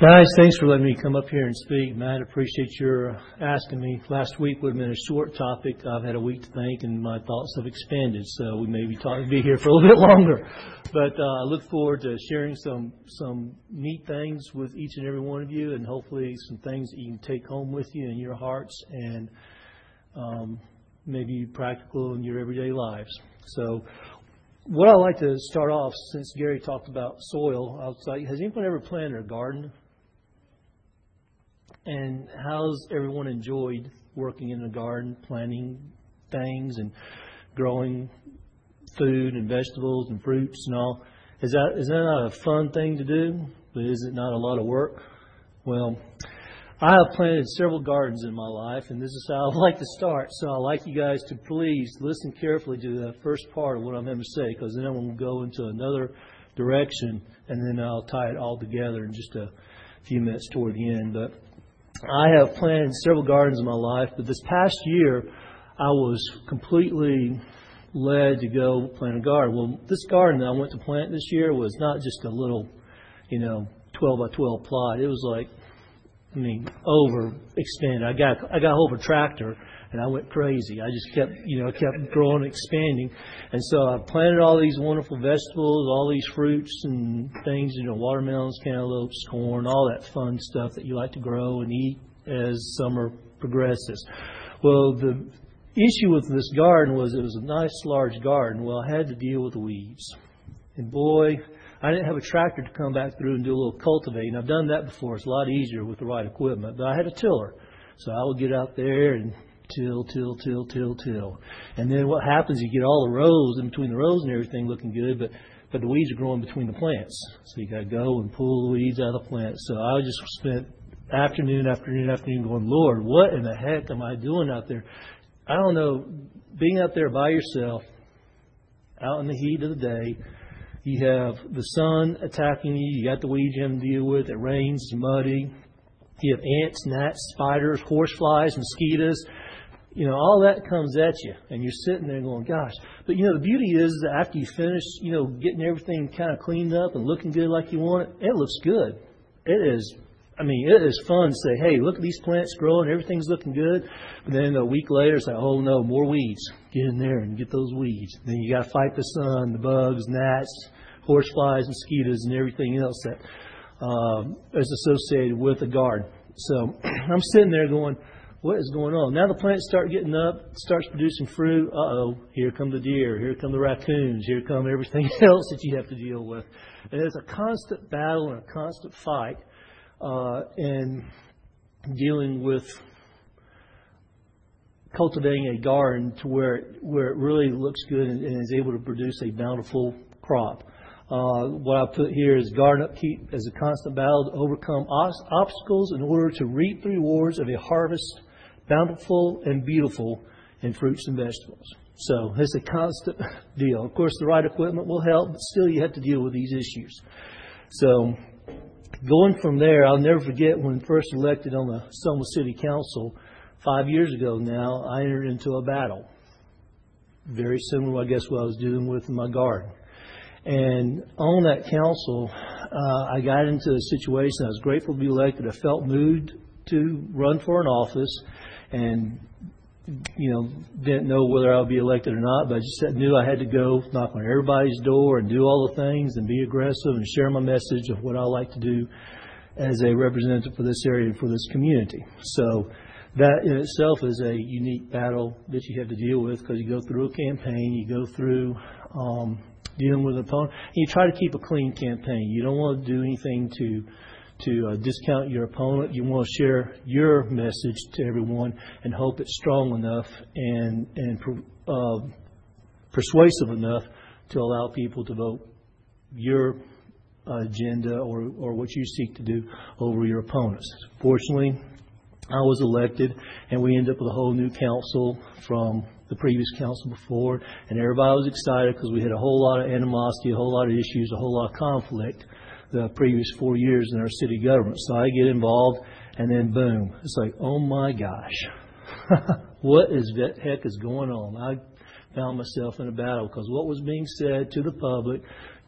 Guys, thanks for letting me come up here and speak. Matt, appreciate your asking me. Last week would have been a short topic. I've had a week to think, and my thoughts have expanded, so we may be here for a little bit longer. But I look forward to sharing some neat things with each and every one of you, and hopefully some things that you can take home with you in your hearts and maybe practical in your everyday lives. So what I'd like to start off, since Gary talked about soil, I was like, has anyone ever planted a garden? And how's everyone enjoyed working in the garden, planting things and growing food and vegetables and fruits and all? Is that not a fun thing to do? But is it not a lot of work? Well, I have planted several gardens in my life, and this is how I'd like to start. So I'd like you guys to please listen carefully to the first part of what I'm going to say, because then I'm going to go into another direction, and then I'll tie it all together in just a few minutes toward the end. But I have planted several gardens in my life, but this past year I was completely led to go plant a garden. Well, this garden that I went to plant this year was not just a little, 12 by 12 plot. It was like, overextended. I got a hold of a tractor and I went crazy. I just kept growing, expanding. And so I planted all these wonderful vegetables, all these fruits and things, watermelons, cantaloupes, corn, all that fun stuff that you like to grow and eat as summer progresses. Well, the issue with this garden was it was a nice large garden. Well, I had to deal with the weeds. And boy, I didn't have a tractor to come back through and do a little cultivating. I've done that before. It's a lot easier with the right equipment. But I had a tiller. So I would get out there and till. And then what happens, you get all the rows in between the rows and everything looking good, but the weeds are growing between the plants. So you got to go and pull the weeds out of the plants. So I just spent afternoon going, Lord, what in the heck am I doing out there? I don't know. Being out there by yourself, out in the heat of the day, you have the sun attacking you. You got the weeds you have to deal with. It rains, it's muddy. You have ants, gnats, spiders, horseflies, mosquitoes. All that comes at you. And you're sitting there going, gosh. But, the beauty is that after you finish, getting everything kind of cleaned up and looking good like you want it, it looks good. It is fun to say, hey, look at these plants growing. Everything's looking good. But then a week later, it's like, oh, no, more weeds. Get in there and get those weeds. Then you got to fight the sun, the bugs, gnats, horseflies, mosquitoes, and everything else that is associated with the garden. So I'm sitting there going, what is going on? Now the plants start getting up, starts producing fruit. Uh-oh, here come the deer, here come the raccoons, here come everything else that you have to deal with. And it's a constant battle and a constant fight in dealing with cultivating a garden to where it really looks good and is able to produce a bountiful crop. What I put here is garden upkeep as a constant battle to overcome obstacles in order to reap the rewards of a harvest bountiful and beautiful in fruits and vegetables. So it's a constant deal. Of course, the right equipment will help, but still you have to deal with these issues. So going from there, I'll never forget when first elected on the Selma City Council 5 years ago now, I entered into a battle. Very similar, I guess, what I was dealing with in my garden. And on that council, I got into a situation. I was grateful to be elected. I felt moved to run for an office and, didn't know whether I would be elected or not, but I just knew I had to go knock on everybody's door and do all the things and be aggressive and share my message of what I like to do as a representative for this area and for this community. So that in itself is a unique battle that you have to deal with because you go through a campaign, you go through dealing with an opponent, and you try to keep a clean campaign. You don't want to do anything to discount your opponent. You want to share your message to everyone and hope it's strong enough and persuasive enough to allow people to vote your agenda or what you seek to do over your opponents. Fortunately, I was elected, and we ended up with a whole new council from the previous council before, and everybody was excited because we had a whole lot of animosity, a whole lot of issues, a whole lot of conflict the previous 4 years in our city government. So I get involved, and then boom, it's like, oh my gosh, what the heck is going on? I found myself in a battle because what was being said to the public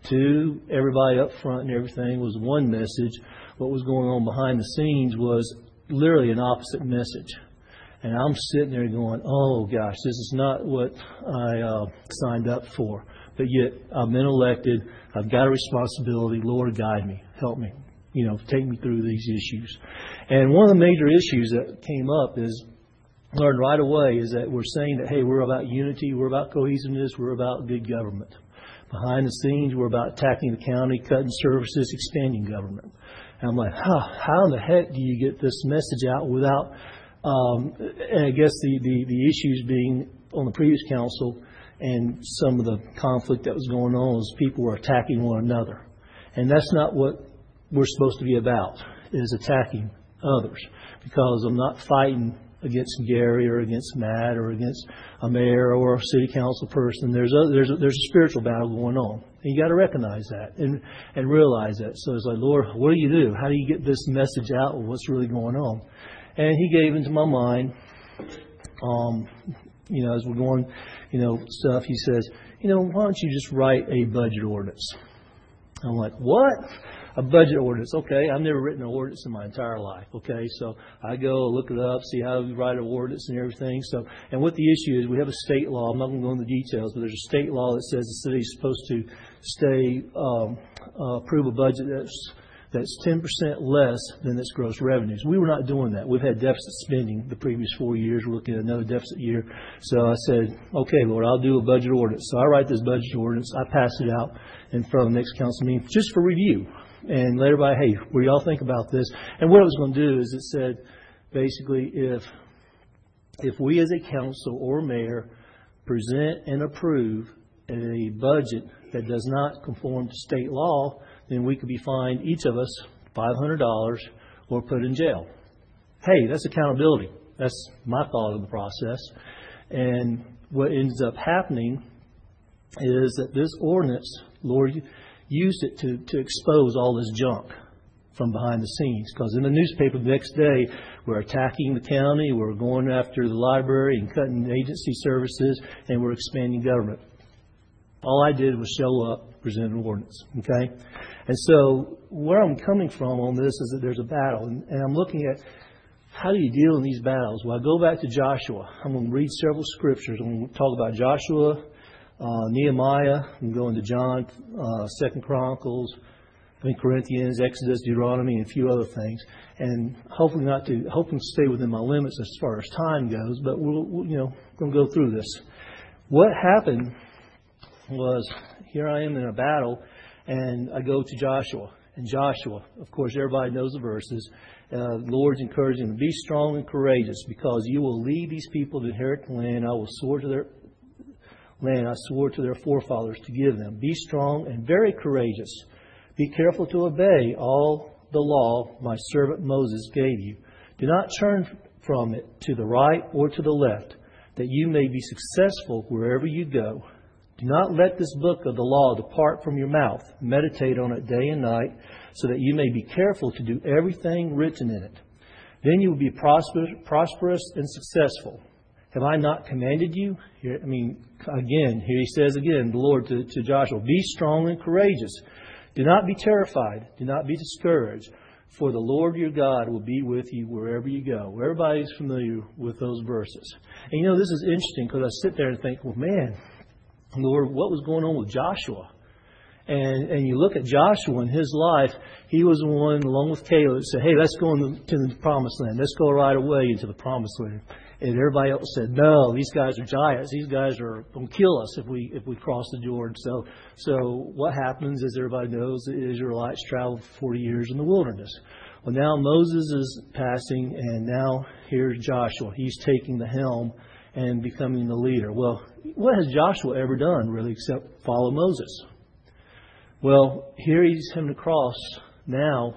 to everybody up front and everything was one message. What was going on behind the scenes was literally an opposite message. And I'm sitting there going, oh, gosh, this is not what I signed up for. But yet I've been elected. I've got a responsibility. Lord, guide me. Help me. Take me through these issues. And one of the major issues that came up is, learned right away, is that we're saying that, hey, we're about unity. We're about cohesiveness. We're about good government. Behind the scenes, we're about attacking the county, cutting services, expanding government. And I'm like, how in the heck do you get this message out without... and I guess the issues being on the previous council and some of the conflict that was going on was people were attacking one another. And that's not what we're supposed to be about, is attacking others. Because I'm not fighting against Gary or against Matt or against a mayor or a city council person. There's a spiritual battle going on. And you got to recognize that and realize that. So it's like, Lord, what do you do? How do you get this message out of what's really going on? And He gave into my mind, as we're going, stuff, He says, why don't you just write a budget ordinance? I'm like, what? A budget ordinance. Okay, I've never written an ordinance in my entire life. Okay, so I go look it up, see how we write an ordinance and everything. So, and what the issue is, we have a state law. I'm not going to go into the details, but there's a state law that says the city is supposed to approve a budget that's 10% less than its gross revenues. We were not doing that. We've had deficit spending the previous 4 years. We're looking at another deficit year. So I said, okay, Lord, I'll do a budget ordinance. So I write this budget ordinance. I pass it out in front of the next council meeting just for review. And let everybody, hey, what do y'all think about this? And what it was going to do is it said, basically, if we as a council or mayor present and approve a budget that does not conform to state law, then we could be fined, each of us, $500 or put in jail. Hey, that's accountability. That's my thought of the process. And what ends up happening is that this ordinance, Lord, used it to expose all this junk from behind the scenes. Because in the newspaper the next day, we're attacking the county, we're going after the library and cutting agency services, and we're expanding government. All I did was show up, present an ordinance. Okay? And so where I'm coming from on this is that there's a battle. And I'm looking at how do you deal in these battles? Well, I go back to Joshua. I'm going to read several scriptures. I'm going to talk about Joshua, Nehemiah. I'm going to John, 2 Chronicles, Corinthians, Exodus, Deuteronomy, and a few other things. And hoping to stay within my limits as far as time goes, but we'll going to go through this. What happened was, here I am in a battle, and I go to Joshua. And Joshua, of course, everybody knows the verses. The Lord's encouraging them, be strong and courageous, because you will lead these people to inherit the land. I will swore to their land, I swore to their forefathers to give them. Be strong and very courageous. Be careful to obey all the law my servant Moses gave you. Do not turn from it to the right or to the left, that you may be successful wherever you go. Do not let this book of the law depart from your mouth. Meditate on it day and night, so that you may be careful to do everything written in it. Then you will be prosperous and successful. Have I not commanded you? Here he says again, the Lord to Joshua, be strong and courageous. Do not be terrified. Do not be discouraged. For the Lord your God will be with you wherever you go. Everybody's familiar with those verses. And this is interesting, because I sit there and think, well, man, Lord, what was going on with Joshua? And you look at Joshua in his life, he was the one, along with Caleb, that said, hey, let's go into the promised land. Let's go right away into the promised land. And everybody else said, no, these guys are giants. These guys are going to kill us if we cross the Jordan. So what happens, as everybody knows, the Israelites traveled for 40 years in the wilderness. Well, now Moses is passing, and now here's Joshua. He's taking the helm and becoming the leader. Well, what has Joshua ever done, really, except follow Moses? Well, here he's having to cross now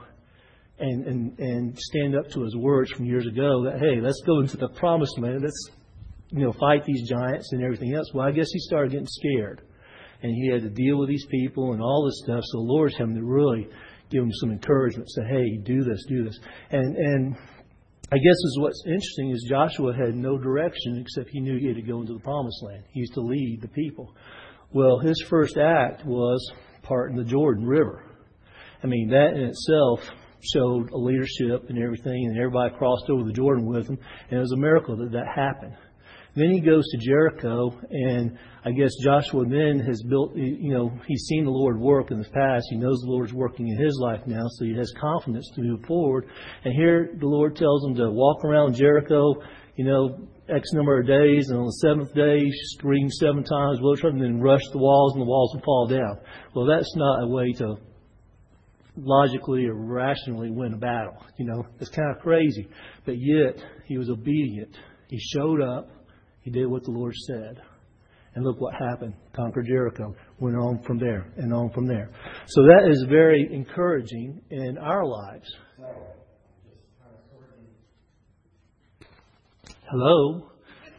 and stand up to his words from years ago that, hey, let's go into the promised land. Let's, fight these giants and everything else. Well, I guess he started getting scared. And he had to deal with these people and all this stuff. So the Lord's having to really give him some encouragement. Say, hey, do this. And I guess is what's interesting is Joshua had no direction except he knew he had to go into the promised land. He used to lead the people. Well, his first act was parting the Jordan River. I mean, that in itself showed a leadership and everything, and everybody crossed over the Jordan with him, and it was a miracle that that happened. Then he goes to Jericho, and I guess Joshua then has built, he's seen the Lord work in the past. He knows the Lord's working in his life now, so he has confidence to move forward. And here the Lord tells him to walk around Jericho, X number of days, and on the seventh day, scream 7 times, and then rush the walls, and the walls will fall down. Well, that's not a way to logically or rationally win a battle. It's kind of crazy. But yet, he was obedient. He showed up. He did what the Lord said. And look what happened. Conquered Jericho. Went on from there and on from there. So that is very encouraging in our lives. Hello?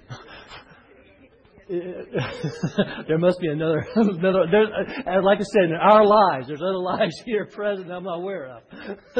There must be another like I said, in our lives, there's other lives here present I'm not aware of.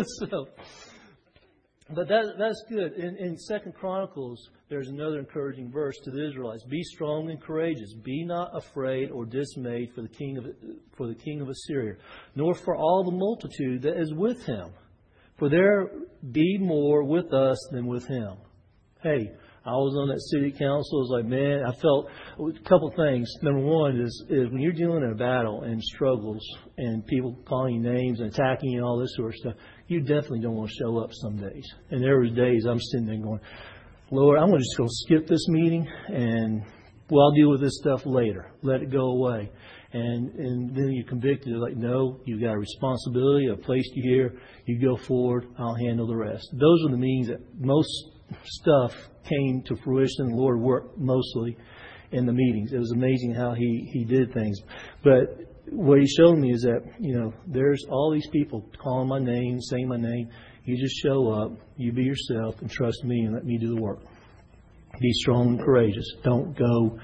But that's good. In 2 Chronicles, there's another encouraging verse to the Israelites. Be strong and courageous. Be not afraid or dismayed for the king of Assyria, nor for all the multitude that is with him. For there be more with us than with him. Hey, I was on that city council. I was like, man, I felt a couple things. Number one is when you're dealing in a battle and struggles and people calling you names and attacking you and all this sort of stuff, you definitely don't want to show up some days. And there was days I'm sitting there going, Lord, I'm just going to skip this meeting and I'll deal with this stuff later. Let it go away. And then you're convicted. You're like, no, you've got a responsibility. I've placed you here. You go forward. I'll handle the rest. Those are the means that most stuff came to fruition. The Lord worked mostly in the meetings. It was amazing how He did things. But what He showed me is that, there's all these people calling my name, saying my name. You just show up, you be yourself, and trust me and let me do the work. Be strong and courageous. Don't go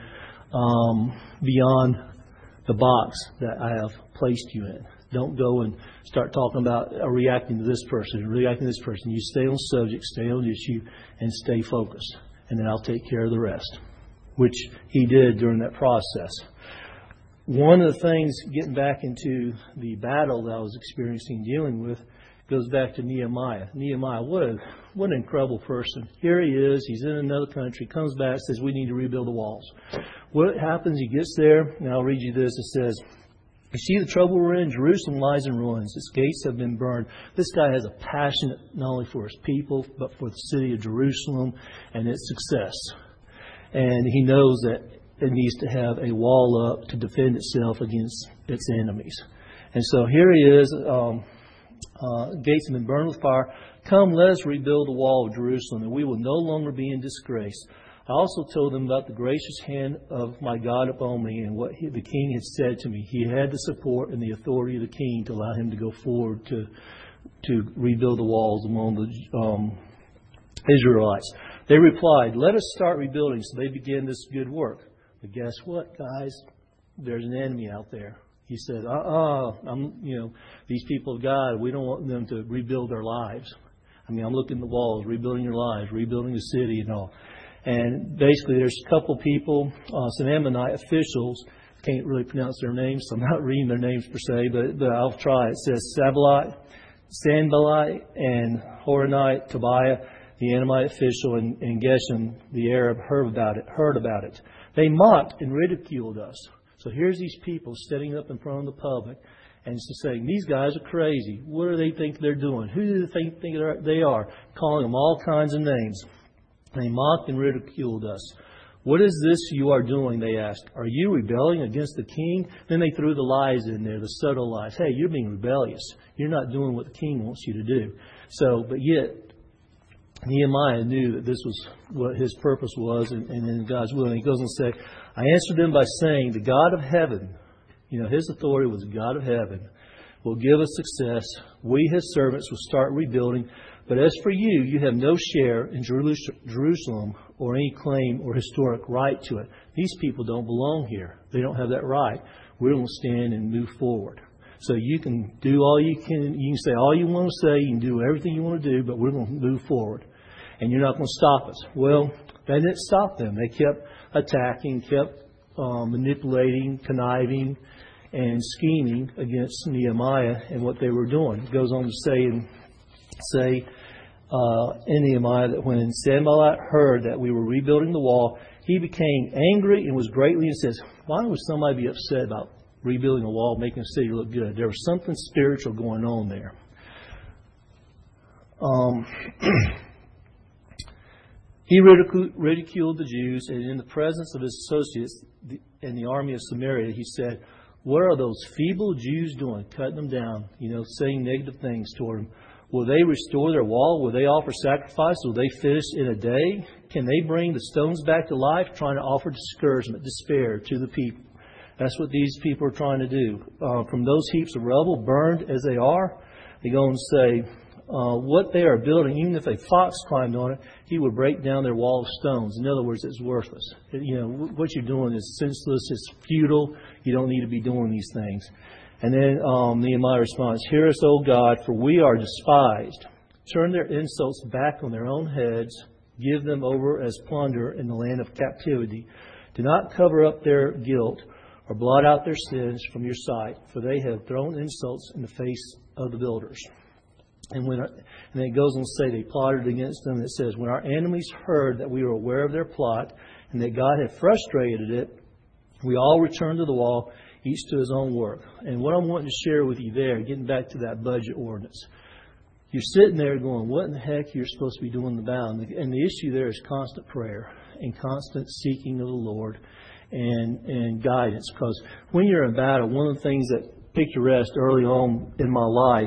beyond the box that I have placed you in. Don't go and start talking about reacting to this person, reacting to this person. You stay on subject, stay on issue, and stay focused. And then I'll take care of the rest, which He did during that process. One of the things, getting back into the battle that I was experiencing, dealing with, goes back to Nehemiah. Nehemiah, what an incredible person. Here he is. He's in another country. Comes back, says, we need to rebuild the walls. What happens? He gets there. And I'll read you this. It says, you see the trouble we're in? Jerusalem lies in ruins. Its gates have been burned. This guy has a passion not only for his people, but for the city of Jerusalem and its success. And he knows that it needs to have a wall up to defend itself against its enemies. And so here he is. Gates have been burned with fire. Come, let us rebuild the wall of Jerusalem, and we will no longer be in disgrace. I also told them about the gracious hand of my God upon me and what the king had said to me. He had the support and the authority of the king to allow him to go forward to rebuild the walls among the Israelites. They replied, let us start rebuilding. So they began this good work. But guess what, guys? There's an enemy out there. He said, these people of God, we don't want them to rebuild their lives. I'm looking at the walls, rebuilding your lives, rebuilding the city and all. And basically, there's a couple people, some Ammonite officials. Can't really pronounce their names, so I'm not reading their names per se, but I'll try. It says Sanballat, and Horonite, Tobiah, the Ammonite official, and Geshem, the Arab, heard about it. They mocked and ridiculed us. So here's these people standing up in front of the public and saying, these guys are crazy. What do they think they're doing? Who do they think they are? Calling them all kinds of names. They mocked and ridiculed us. What is this you are doing, they asked. Are you rebelling against the king? Then they threw the lies in there, the subtle lies. Hey, you're being rebellious. You're not doing what the king wants you to do. But yet, Nehemiah knew that this was what his purpose was and in God's will. And he goes and says, I answered them by saying, the God of heaven, his authority was the God of heaven, will give us success. We, his servants, will start rebuilding. But as for you, you have no share in Jerusalem or any claim or historic right to it. These people don't belong here. They don't have that right. We're going to stand and move forward. So you can do all you can. You can say all you want to say. You can do everything you want to do, but we're going to move forward. And you're not going to stop us. Well, that didn't stop them. They kept attacking, kept manipulating, conniving, and scheming against Nehemiah and what they were doing. It goes on to say in Nehemiah that when Sanballat heard that we were rebuilding the wall, he became angry and was greatly, and says, why would somebody be upset about rebuilding a wall, making a city look good? There was something spiritual going on there. He ridiculed the Jews, and in the presence of his associates in the army of Samaria, he said, what are those feeble Jews doing? Cutting them down, saying negative things toward them. Will they restore their wall? Will they offer sacrifice? Will they finish in a day? Can they bring the stones back to life? Trying to offer discouragement, despair to the people. That's what these people are trying to do. From those heaps of rubble, burned as they are, they go and say, what they are building, even if a fox climbed on it, he would break down their wall of stones. In other words, it's worthless. What you're doing is senseless, it's futile. You don't need to be doing these things. And then Nehemiah responds, hear us, O God, for we are despised. Turn their insults back on their own heads. Give them over as plunder in the land of captivity. Do not cover up their guilt or blot out their sins from your sight, for they have thrown insults in the face of the builders. And then it goes on to say they plotted against them. It says, when our enemies heard that we were aware of their plot and that God had frustrated it, we all returned to the wall, each to his own work. And what I'm wanting to share with you there, getting back to that budget ordinance, you're sitting there going, what in the heck you're supposed to be doing in the battle? And the issue there is constant prayer and constant seeking of the Lord and guidance. Because when you're in battle, one of the things that picturesque early on in my life,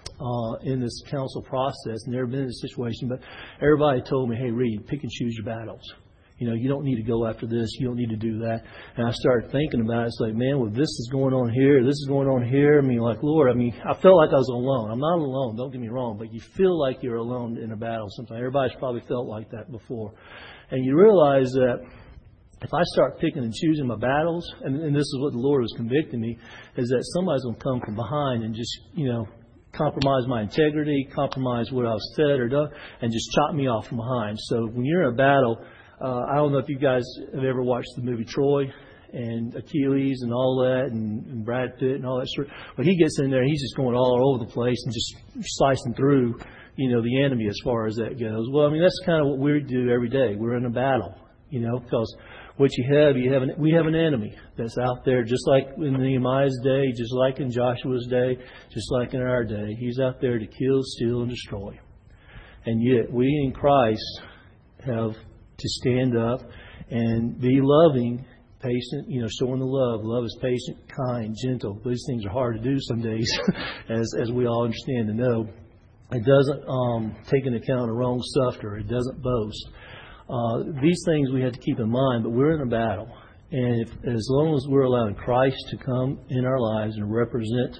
in this council process, never been in a situation, but everybody told me, hey, Reed, pick and choose your battles. You don't need to go after this. You don't need to do that. And I started thinking about it. It's like, man, well, this is going on here. This is going on here. Lord, I felt like I was alone. I'm not alone. Don't get me wrong. But you feel like you're alone in a battle sometimes. Everybody's probably felt like that before. And you realize that if I start picking and choosing my battles, and this is what the Lord was convicting me, is that somebody's going to come from behind and just, compromise my integrity, compromise what I've said or done, and just chop me off from behind. So when you're in a battle, I don't know if you guys have ever watched the movie Troy and Achilles and all that and Brad Pitt and all that sort. But he gets in there, he's just going all over the place and just slicing through, the enemy as far as that goes. Well, that's kind of what we do every day. We're in a battle, because what we have an enemy that's out there, just like in Nehemiah's day, just like in Joshua's day, just like in our day. He's out there to kill, steal, and destroy. And yet we in Christ have to stand up and be loving, patient, showing the love. Love is patient, kind, gentle. These things are hard to do some days, as we all understand and know. It doesn't take into account a wrong sufferer. It doesn't boast. These things we have to keep in mind, but we're in a battle. And as long as we're allowing Christ to come in our lives and represent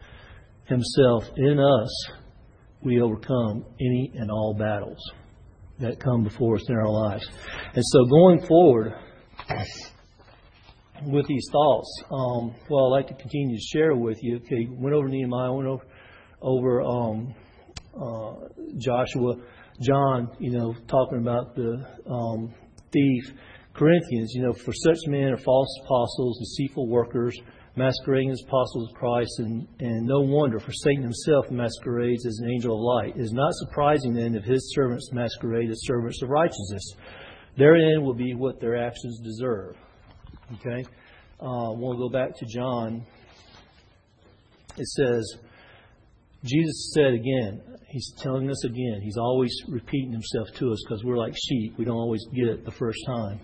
Himself in us, we overcome any and all battles that come before us in our lives. And so going forward with these thoughts, I'd like to continue to share with you. Okay, went over Nehemiah, went over Joshua, John, talking about the thief. Corinthians, for such men are false apostles, deceitful workers, masquerading as apostles of Christ, and no wonder, for Satan himself masquerades as an angel of light. It is not surprising then if his servants masquerade as servants of righteousness. Their end will be what their actions deserve. Okay? We'll go back to John. It says, Jesus said again, He's telling us again, He's always repeating Himself to us because we're like sheep. We don't always get it the first time.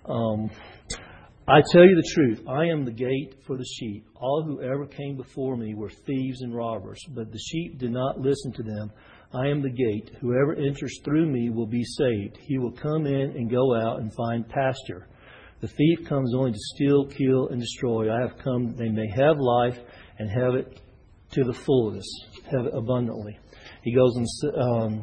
I tell you the truth, I am the gate for the sheep. All who ever came before me were thieves and robbers, but the sheep did not listen to them. I am the gate. Whoever enters through me will be saved. He will come in and go out and find pasture. The thief comes only to steal, kill, and destroy. I have come that they may have life and have it to the fullness, have it abundantly. He goes and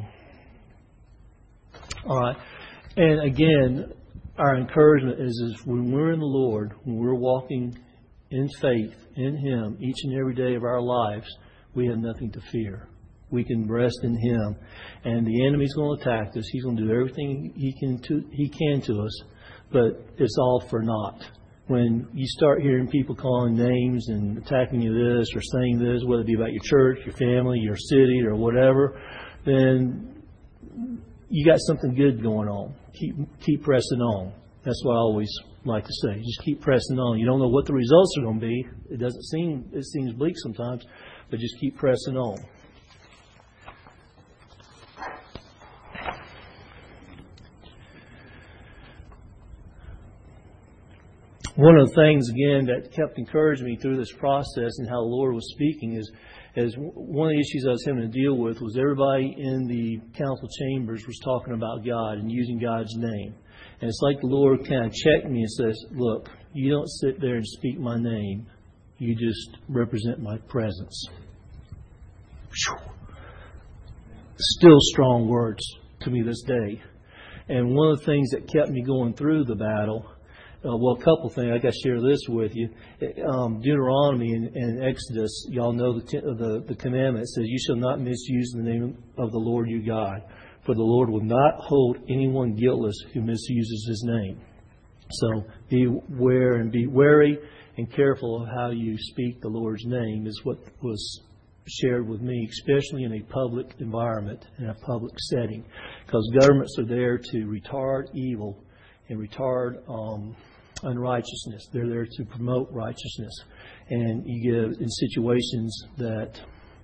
all right. And again, our encouragement is when we're in the Lord, when we're walking in faith in Him each and every day of our lives, we have nothing to fear. We can rest in Him. And the enemy's going to attack us. He's going to do everything he can to us, but it's all for naught. when you start hearing people calling names and attacking you this or saying this, whether it be about your church, your family, your city, or whatever, then you got something good going on. Keep pressing on. That's what I always like to say. Just keep pressing on. You don't know what the results are going to be. It seems bleak sometimes, but just keep pressing on. One of the things, again, that kept encouraging me through this process and how the Lord was speaking is one of the issues I was having to deal with was everybody in the council chambers was talking about God and using God's name. And it's like the Lord kind of checked me and says, look, you don't sit there and speak my name. You just represent my presence. Still strong words to me this day. And one of the things that kept me going through the battle, a couple things. I got to share this with you. Deuteronomy and Exodus, y'all know the commandment says, you shall not misuse the name of the Lord your God, for the Lord will not hold anyone guiltless who misuses His name. So beware and be wary and careful of how you speak the Lord's name is what was shared with me, especially in a public environment, in a public setting, because governments are there to retard evil and retard unrighteousness. They're there to promote righteousness. And you get in situations that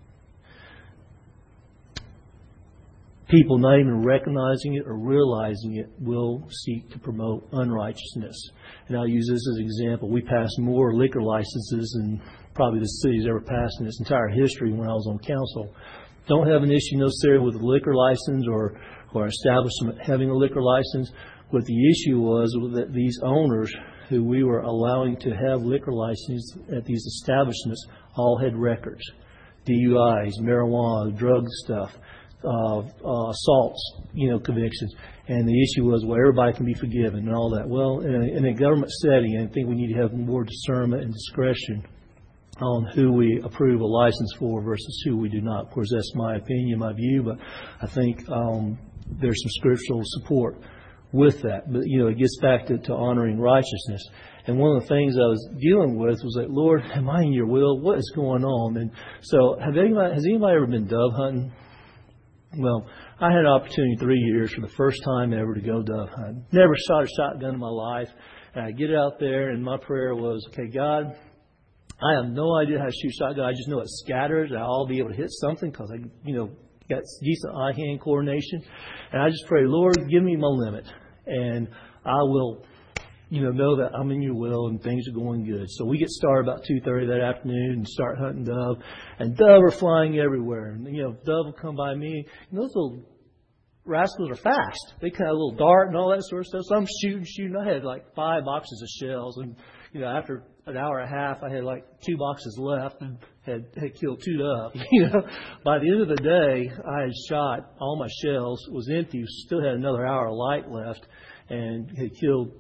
people not even recognizing it or realizing it will seek to promote unrighteousness. And I'll use this as an example. We passed more liquor licenses than probably the city's ever passed in its entire history when I was on council. Don't have an issue necessarily with a liquor license or establishment having a liquor license. What the issue was that these owners who we were allowing to have liquor licenses at these establishments all had records. DUIs, marijuana, drug stuff, assaults, convictions. And the issue was, well, everybody can be forgiven and all that. Well, in a government setting, I think we need to have more discernment and discretion on who we approve a license for versus who we do not. Of course, that's my opinion, my view, but I think there's some scriptural support with that. But, it gets back to honoring righteousness. And one of the things I was dealing with was like, Lord, am I in your will? What is going on? And so has anybody ever been dove hunting? Well, I had an opportunity 3 years for the first time ever to go dove hunting. Never shot a shotgun in my life. And I get out there and my prayer was, okay, God, I have no idea how to shoot shotgun. I just know it scatters. I'll be able to hit something because I, got decent eye-hand coordination. And I just pray, Lord, give me my limit. And I will, know that I'm in your will and things are going good. So we get started about 2:30 that afternoon and start hunting dove. And dove are flying everywhere. And, dove will come by me. And those little rascals are fast. They kind of a little dart and all that sort of stuff. So I'm shooting. I had like 5 boxes of shells. And, after an hour and a half, I had like 2 boxes left and had killed 2 dove. By the end of the day, I had shot all my shells, was empty, still had another hour of light left, and had killed,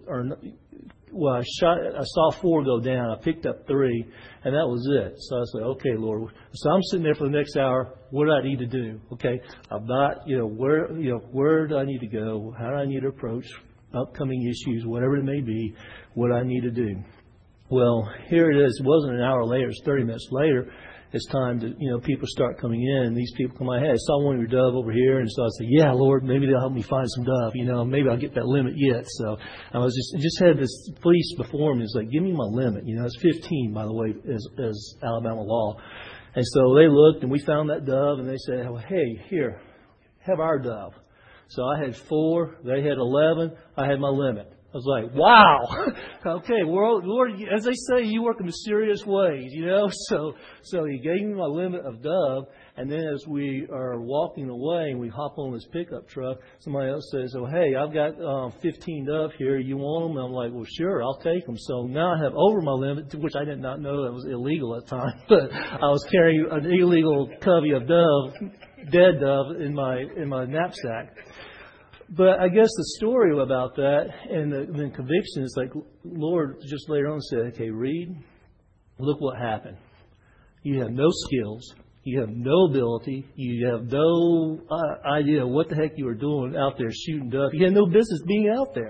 I saw 4 go down. I picked up 3, and that was it. So I said, okay, Lord. So I'm sitting there for the next hour. What do I need to do? Okay, I'm not, where do I need to go? How do I need to approach upcoming issues, whatever it may be? What I need to do? Well, here it is. It wasn't an hour later. It was 30 minutes later. It's time to, people start coming in. And these people come, hey, I saw one of your dove over here. And so I said, yeah, Lord, maybe they'll help me find some dove. Maybe I'll get that limit yet. So I was just had this police before me. It's like, give me my limit. It's 15, by the way, as Alabama law. And so they looked and we found that dove and they said, well, hey, here, have our dove. So I had 4. They had 11. I had my limit. I was like, wow. Okay, Lord, as they say, you work in mysterious ways, So He gave me my limit of dove. And then as we are walking away and we hop on this pickup truck, somebody else says, oh, hey, I've got 15 dove here. You want them? And I'm like, well, sure, I'll take them. So now I have over my limit, which I did not know that was illegal at the time. But I was carrying an illegal covey of dove, dead dove, in my knapsack. But I guess the story about that and the conviction is like, Lord just later on said, okay, Reed, look what happened. You have no skills. You have no ability. You have no idea what the heck you were doing out there shooting dove. You had no business being out there.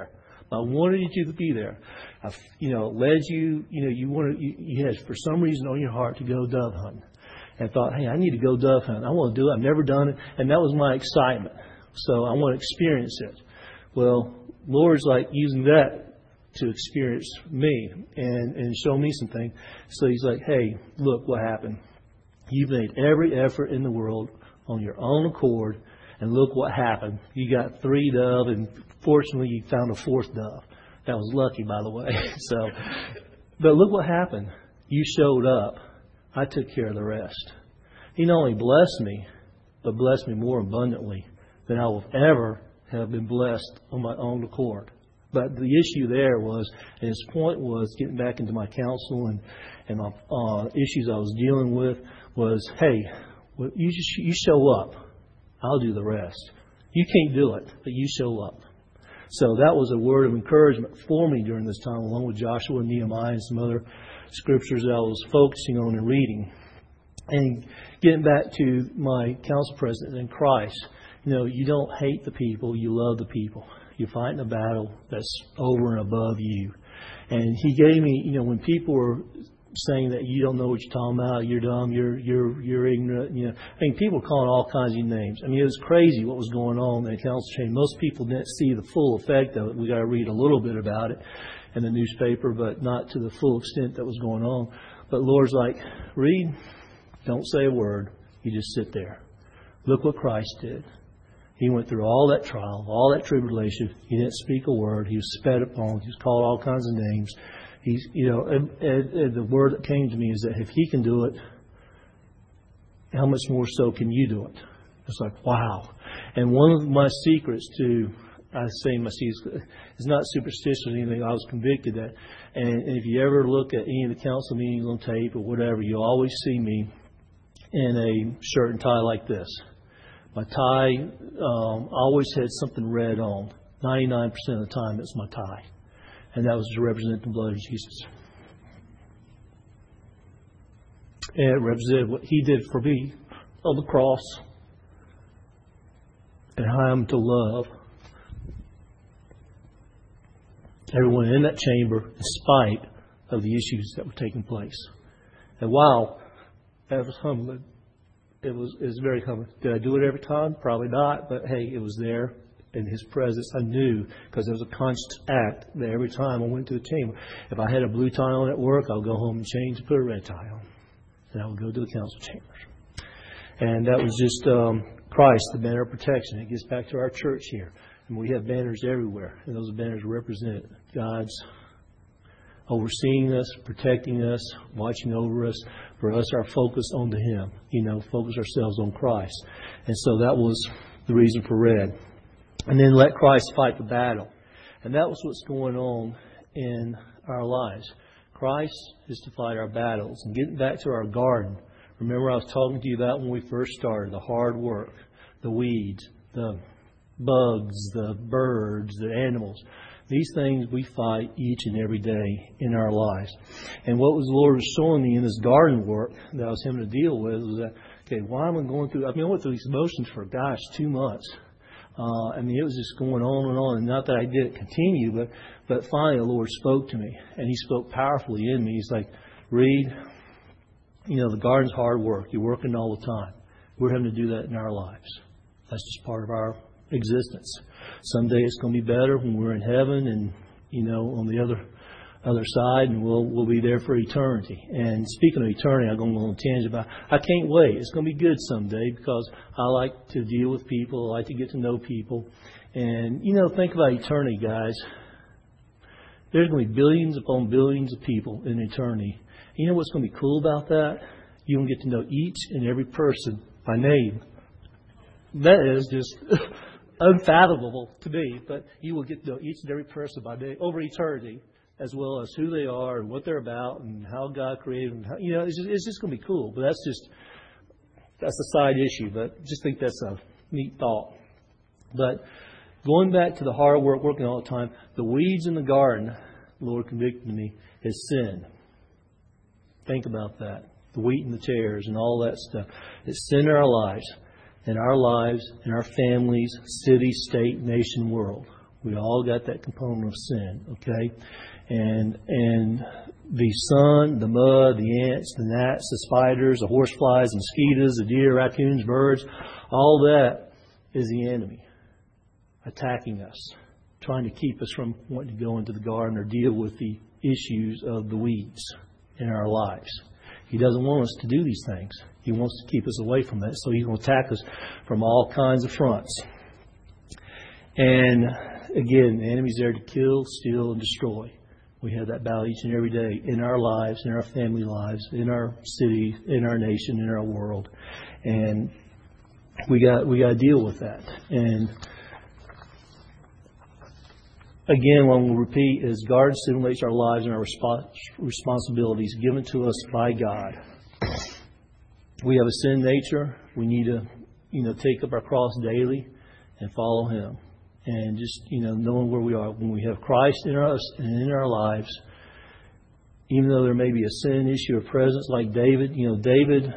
I wanted you to be there. I, led you. You had for some reason on your heart to go dove hunting, and thought, hey, I need to go dove hunting. I want to do it. I've never done it, and that was my excitement. So I want to experience it. Well, Lord's like using that to experience me and show me some things. So He's like, hey, look what happened. You've made every effort in the world on your own accord, and look what happened. You got 3 dove, and fortunately you found a 4th dove. That was lucky, by the way. But look what happened. You showed up. I took care of the rest. He not only blessed me, but blessed me more abundantly than I will ever have been blessed on my own accord. But the issue there was, and his point was, getting back into my counsel and my issues I was dealing with, was, hey, you show up. I'll do the rest. You can't do it, but you show up. So that was a word of encouragement for me during this time, along with Joshua and Nehemiah and some other scriptures that I was focusing on and reading. And getting back to my council president in Christ, you don't hate the people, you love the people. You're fighting a battle that's over and above you. And he gave me, when people were saying that you don't know what you're talking about, you're dumb, you're ignorant, people were calling all kinds of names. It was crazy what was going on in the council chamber. Most people didn't see the full effect of it. We got to read a little bit about it in the newspaper, but not to the full extent that was going on. But Lord's like, read, don't say a word, you just sit there. Look what Christ did. He went through all that trial, all that tribulation. He didn't speak a word. He was spat upon. He was called all kinds of names. And the word that came to me is that if He can do it, how much more so can you do it? It's like, wow. And one of my secrets to, it's not superstitious or anything. I was convicted that. And if you ever look at any of the council meetings on tape or whatever, you'll always see me in a shirt and tie like this. My tie always had something red on. 99% of the time, it's my tie. And that was to represent the blood of Jesus. And it represented what He did for me on the cross. And how I'm to love everyone in that chamber in spite of the issues that were taking place. And wow, that was humbling. It was very humbling. Did I do it every time? Probably not. But hey, it was there in His presence. I knew, because it was a conscious act that every time I went to the chamber, if I had a blue tie on at work, I'll go home and change and put a red tie on. And I would go to the council chambers. And that was just Christ, the banner of protection. It gets back to our church here. And we have banners everywhere. And those banners represent God's overseeing us, protecting us, watching over us. For us, our focus on to Him. Focus ourselves on Christ. And so that was the reason for red. And then let Christ fight the battle. And that was what's going on in our lives. Christ is to fight our battles. And getting back to our garden, remember I was talking to you about when we first started, the hard work, the weeds, the bugs, the birds, the animals. These things we fight each and every day in our lives. And what was the Lord was showing me in this garden work that I was having to deal with was that, okay, why am I going through, I went through these emotions for, 2 months. It was just going on and on. And not that I didn't continue, but finally the Lord spoke to me. And He spoke powerfully in me. He's like, Reed, the garden's hard work. You're working all the time. We're having to do that in our lives. That's just part of our existence. Someday it's going to be better when we're in heaven and, on the other side, and we'll be there for eternity. And speaking of eternity, I'm going to go on a tangent about, I can't wait. It's going to be good someday because I like to deal with people. I like to get to know people. And, think about eternity, guys. There's going to be billions upon billions of people in eternity. You know what's going to be cool about that? You're going to get to know each and every person by name. That is just unfathomable to me, but you will get to know each and every person by name over eternity, as well as who they are and what they're about and how God created them. It's just going to be cool. But that's a side issue. But just think that's a neat thought. But going back to the hard work, working all the time, the weeds in the garden, the Lord convicted me, is sin. Think about that. The wheat and the tares and all that stuff. It's sin in our lives. In our lives, in our families, city, state, nation, world. We all got that component of sin, okay? And the sun, the mud, the ants, the gnats, the spiders, the horseflies, mosquitoes, the deer, raccoons, birds, all that is the enemy attacking us, trying to keep us from wanting to go into the garden or deal with the issues of the weeds in our lives. He doesn't want us to do these things. He wants to keep us away from that. So he's going to attack us from all kinds of fronts. And again, the enemy's there to kill, steal, and destroy. We have that battle each and every day in our lives, in our family lives, in our city, in our nation, in our world. And we got to deal with that. And again, what we'll repeat is God stimulates our lives and our responsibilities given to us by God. We have a sin nature. We need to, take up our cross daily and follow Him. And just, knowing where we are. When we have Christ in us and in our lives, even though there may be a sin issue or presence like David, David,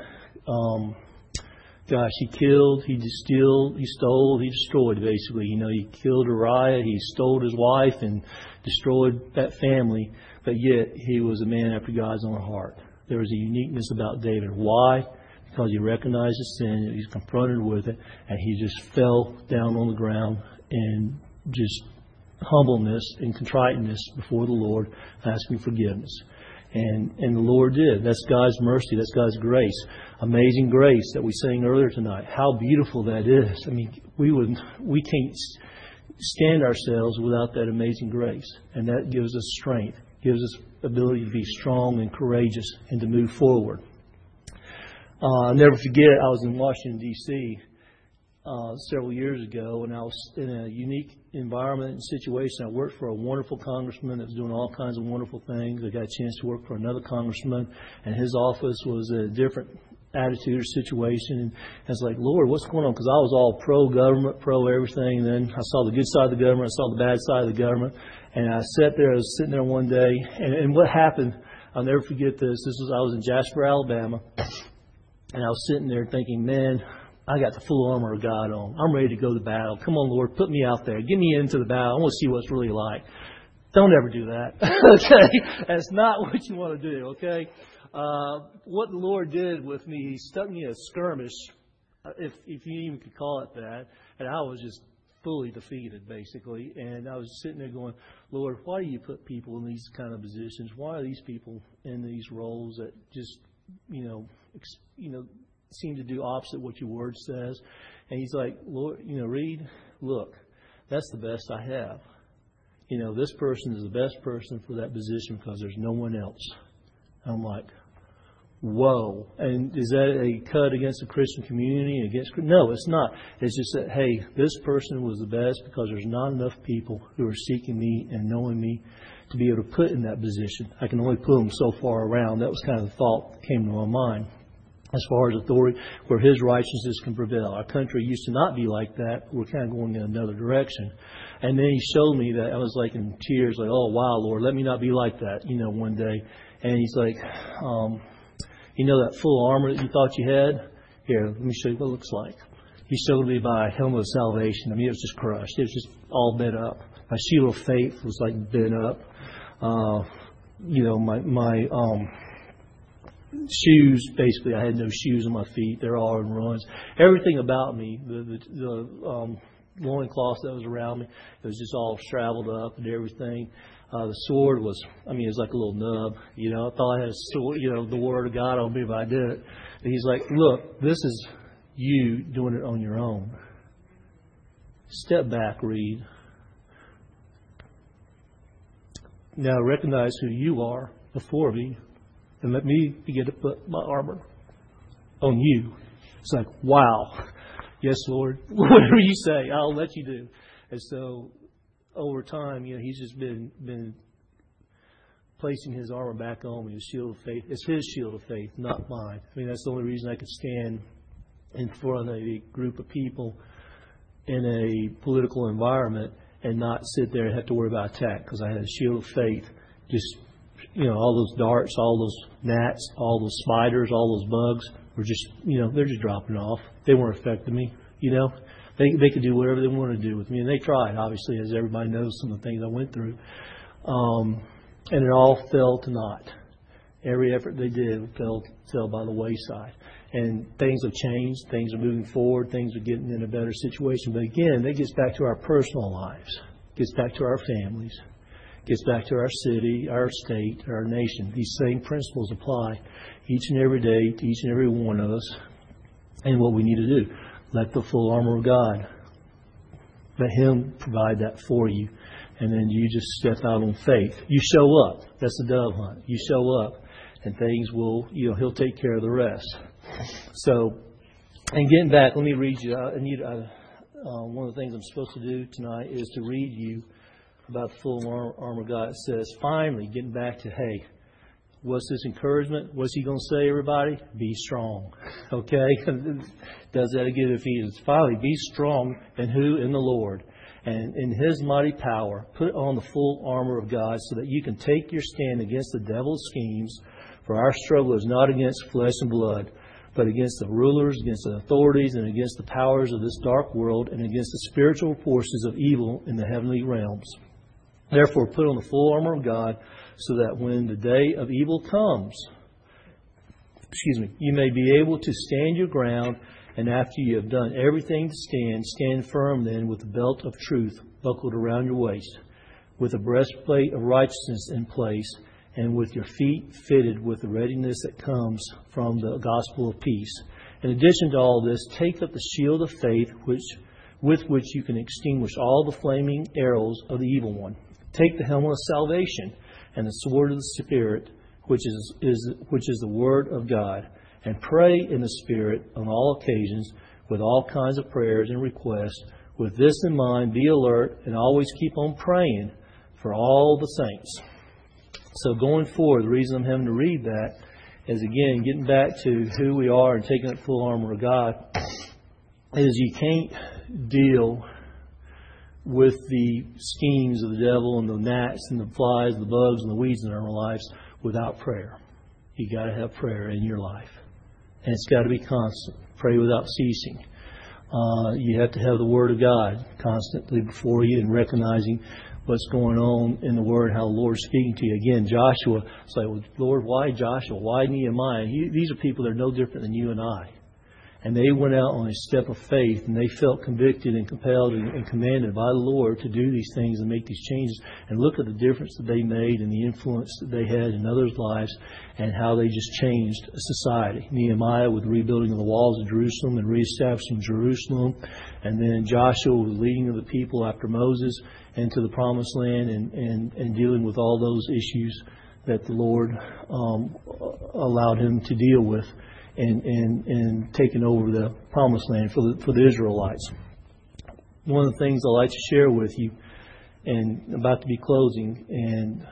he killed, he stole, he destroyed basically. He killed Uriah, he stole his wife and destroyed that family. But yet, he was a man after God's own heart. There was a uniqueness about David. Why? Because he recognized his sin, he was confronted with it, and he just fell down on the ground and just humbleness and contriteness before the Lord, asking forgiveness. And the Lord did. That's God's mercy. That's God's grace. Amazing grace that we sang earlier tonight. How beautiful that is. I mean, we can't stand ourselves without that amazing grace. And that gives us strength, gives us ability to be strong and courageous and to move forward. I'll never forget, I was in Washington, D.C., several years ago, and I was in a unique environment and situation. I worked for a wonderful congressman that was doing all kinds of wonderful things. I got a chance to work for another congressman, and his office was a different attitude or situation. And I was like, Lord, what's going on? Because I was all pro-government, pro-everything. And then I saw the good side of the government. I saw the bad side of the government. And I was sitting there one day, and what happened, I'll never forget this. I was in Jasper, Alabama, and I was sitting there thinking, man, I got the full armor of God on. I'm ready to go to battle. Come on, Lord, put me out there. Get me into the battle. I want to see what it's really like. Don't ever do that. Okay? That's not what you want to do, okay? What the Lord did with me, He stuck me in a skirmish, if you even could call it that, and I was just fully defeated, basically. And I was sitting there going, Lord, why do you put people in these kind of positions? Why are these people in these roles that just, seem to do opposite what your word says? And He's like, Lord, Reed, look, that's the best I have. This person is the best person for that position because there's no one else. I'm like, whoa. And is that a cut against the Christian community? No, it's not. It's just that, hey, this person was the best because there's not enough people who are seeking me and knowing me to be able to put in that position. I can only put them so far around. That was kind of the thought that came to my mind. As far as authority, where His righteousness can prevail. Our country used to not be like that. We're kind of going in another direction. And then He showed me that. I was like in tears, like, oh, wow, Lord, let me not be like that, one day. And He's like, that full armor that you thought you had? Here, let me show you what it looks like. He showed me my helmet of salvation. I mean, it was just crushed. It was just all bent up. My shield of faith was like bent up. My shoes, basically, I had no shoes on my feet. They're all in ruins. Everything about me, the loincloth that was around me, it was just all shriveled up and everything. The sword was, it was like a little nub. I thought I had a sword, the Word of God on me, but I didn't. And He's like, look, this is you doing it on your own. Step back, Reed. Now recognize who you are before me. And let me begin to put my armor on you. It's like, wow. Yes, Lord. Whatever you say, I'll let you do. And so, over time, He's just been placing His armor back on me, His shield of faith. It's His shield of faith, not mine. That's the only reason I could stand in front of a group of people in a political environment and not sit there and have to worry about attack, because I had a shield of faith. Just all those darts, all those gnats, all those spiders, all those bugs were just, they're just dropping off. They weren't affecting me, They could do whatever they wanted to do with me, and they tried. Obviously, as everybody knows, some of the things I went through, and it all fell to naught. Every effort they did fell by the wayside. And things have changed. Things are moving forward. Things are getting in a better situation. But again, that gets back to our personal lives. Gets back to our families. Gets back to our city, our state, our nation. These same principles apply each and every day to each and every one of us. And what we need to do, let the full armor of God, let Him provide that for you. And then you just step out on faith. You show up. That's the dove hunt. You show up, and things will, He'll take care of the rest. So, and getting back, let me read you. One of the things I'm supposed to do tonight is to read you about the full armor of God. It says, finally, getting back to, hey, what's this encouragement? What's he going to say, everybody? Be strong. Okay? Does that again, Ephesians. Finally, be strong in who? In the Lord. And in His mighty power, put on the full armor of God so that you can take your stand against the devil's schemes. For our struggle is not against flesh and blood, but against the rulers, against the authorities, and against the powers of this dark world, and against the spiritual forces of evil in the heavenly realms. Therefore, put on the full armor of God, so that when the day of evil comes, you may be able to stand your ground, and after you have done everything to stand firm then with the belt of truth buckled around your waist, with a breastplate of righteousness in place, and with your feet fitted with the readiness that comes from the gospel of peace. In addition to all this, take up the shield of faith, with which you can extinguish all the flaming arrows of the evil one. Take the helmet of salvation and the sword of the Spirit, which is the Word of God, and pray in the Spirit on all occasions with all kinds of prayers and requests. With this in mind, be alert and always keep on praying for all the saints. So going forward, the reason I'm having to read that is, again, getting back to who we are and taking up full armor of God, is you can't deal with the schemes of the devil and the gnats and the flies, the bugs and the weeds in our lives without prayer. You got to have prayer in your life. And it's got to be constant. Pray without ceasing. You have to have the Word of God constantly before you and recognizing what's going on in the Word, how the Lord's speaking to you. Again, Joshua, it's like, well, Lord, why Joshua? Why Nehemiah? These are people that are no different than you and I. And they went out on a step of faith, and they felt convicted and compelled and commanded by the Lord to do these things and make these changes. And look at the difference that they made and the influence that they had in others' lives and how they just changed society. Nehemiah with rebuilding of the walls of Jerusalem and reestablishing Jerusalem. And then Joshua with leading of the people after Moses into the Promised Land and dealing with all those issues that the Lord allowed him to deal with. And taking over the Promised Land for the Israelites. One of the things I'd like to share with you, and I'm about to be closing, and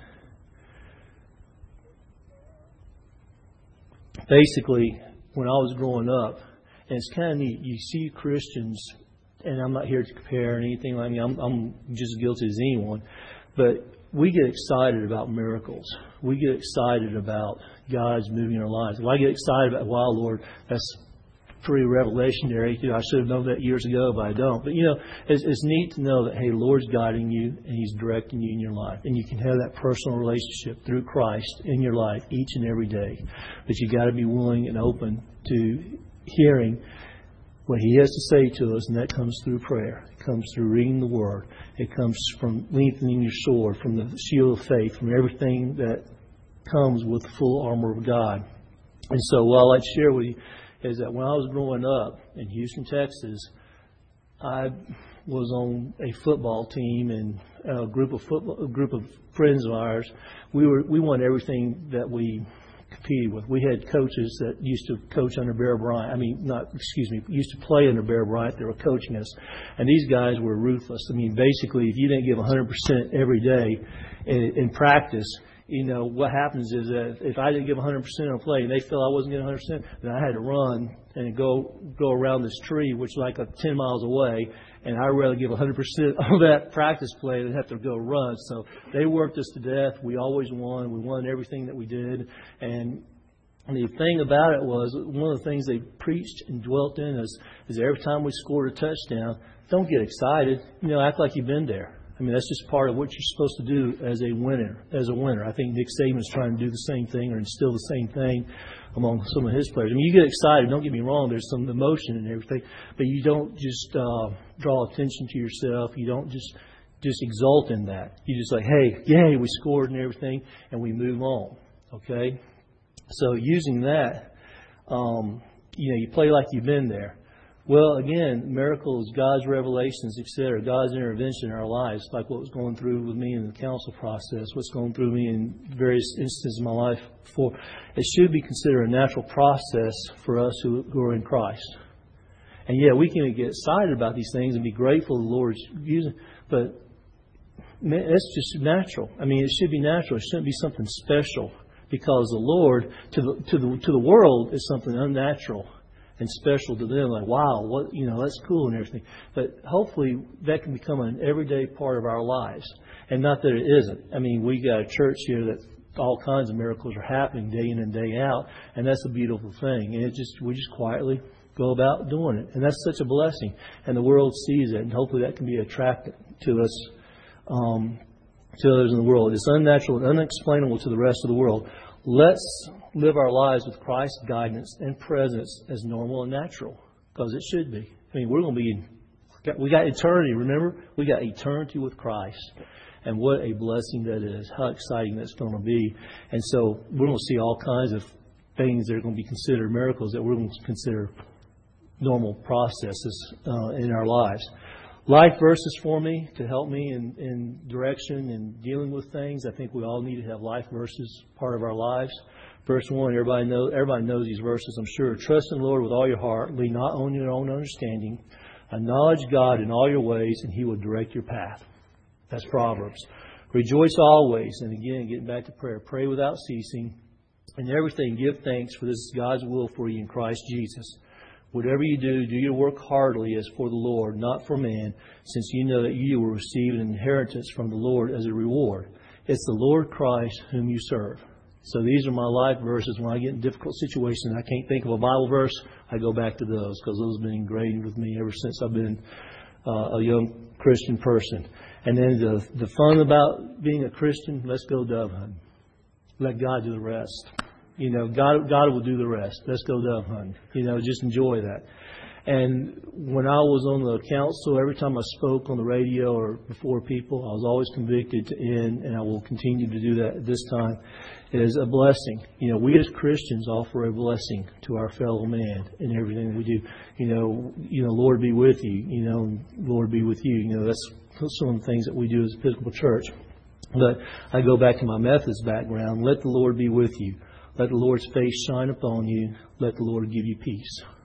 basically when I was growing up, and it's kind of neat, you see Christians, and I'm not here to compare anything like me, I'm just as guilty as anyone, but we get excited about miracles. We get excited about God's moving in our lives. Well, I get excited about, wow, Lord, that's pretty revelationary. I should have known that years ago, but I don't. But, it's neat to know that, hey, the Lord's guiding you and He's directing you in your life. And you can have that personal relationship through Christ in your life each and every day. But you got to be willing and open to hearing what He has to say to us, and that comes through prayer. It comes through reading the Word. It comes from lengthening your sword, from the shield of faith, from everything that comes with the full armor of God. And so what I'd like to share with you is that when I was growing up in Houston, Texas, I was on a football team, and a group of friends of ours, we won everything that we competed with. We had coaches that used to coach under Bear Bryant. Used to play under Bear Bryant. They were coaching us. And these guys were ruthless. Basically, if you didn't give 100% every day in practice, what happens is that if I didn't give 100% on play and they felt I wasn't getting 100%, then I had to run and go around this tree, which is like 10 miles away, and I'd rather give 100% of that practice play than have to go run. So they worked us to death. We always won. We won everything that we did. And And the thing about it was, one of the things they preached and dwelt in is every time we scored a touchdown, don't get excited. Act like you've been there. I mean, that's just part of what you're supposed to do as a winner. I think Nick Saban's trying to do the same thing or instill the same thing among some of his players. I mean, you get excited. Don't get me wrong. There's some emotion and everything, but you don't just draw attention to yourself. You don't just exult in that. You just like, hey, yay, we scored and everything, and we move on. Okay. So using that, you play like you've been there. Well, again, miracles, God's revelations, etc., God's intervention in our lives, like what was going through with me in the counsel process, what's going through me in various instances in my life before, it should be considered a natural process for us who are in Christ. And yeah, we can get excited about these things and be grateful the Lord's using, but it's just natural. I mean, it should be natural. It shouldn't be something special. Because the Lord, to the world, is something unnatural and special to them. Like, wow, that's cool and everything. But hopefully that can become an everyday part of our lives. And not that it isn't. I mean, we got a church here that all kinds of miracles are happening day in and day out. And that's a beautiful thing. And we just quietly go about doing it. And that's such a blessing. And the world sees it. And hopefully that can be attractive to us, to others in the world. It's unnatural and unexplainable to the rest of the world. Let's live our lives with Christ's guidance and presence as normal and natural, because it should be. I mean, we got eternity, remember? We got eternity with Christ. And what a blessing that is. How exciting that's going to be. And so we're going to see all kinds of things that are going to be considered miracles that we're going to consider normal processes in our lives. Life verses for me to help me in direction and dealing with things. I think we all need to have life verses part of our lives. Verse 1, everybody knows these verses, I'm sure. Trust in the Lord with all your heart. Lean not on your own understanding. Acknowledge God in all your ways, and He will direct your path. That's Proverbs. Rejoice always. And again, getting back to prayer. Pray without ceasing. In everything, give thanks, for this is God's will for you in Christ Jesus. Whatever you do, do your work heartily as for the Lord, not for man, since you know that you will receive an inheritance from the Lord as a reward. It's the Lord Christ whom you serve. So these are my life verses. When I get in difficult situations and I can't think of a Bible verse, I go back to those, because those have been ingrained with me ever since I've been a young Christian person. And then the fun about being a Christian, let's go dove hunting. Let God do the rest. God will do the rest. Let's go dove hunting. Just enjoy that. And when I was on the council, every time I spoke on the radio or before people, I was always convicted to end, and I will continue to do that this time, is a blessing. We as Christians offer a blessing to our fellow man in everything we do. Lord be with you. Lord be with you. That's some of the things that we do as a Episcopal Church. But I go back to my Methodist background. Let the Lord be with you. Let the Lord's face shine upon you. Let the Lord give you peace.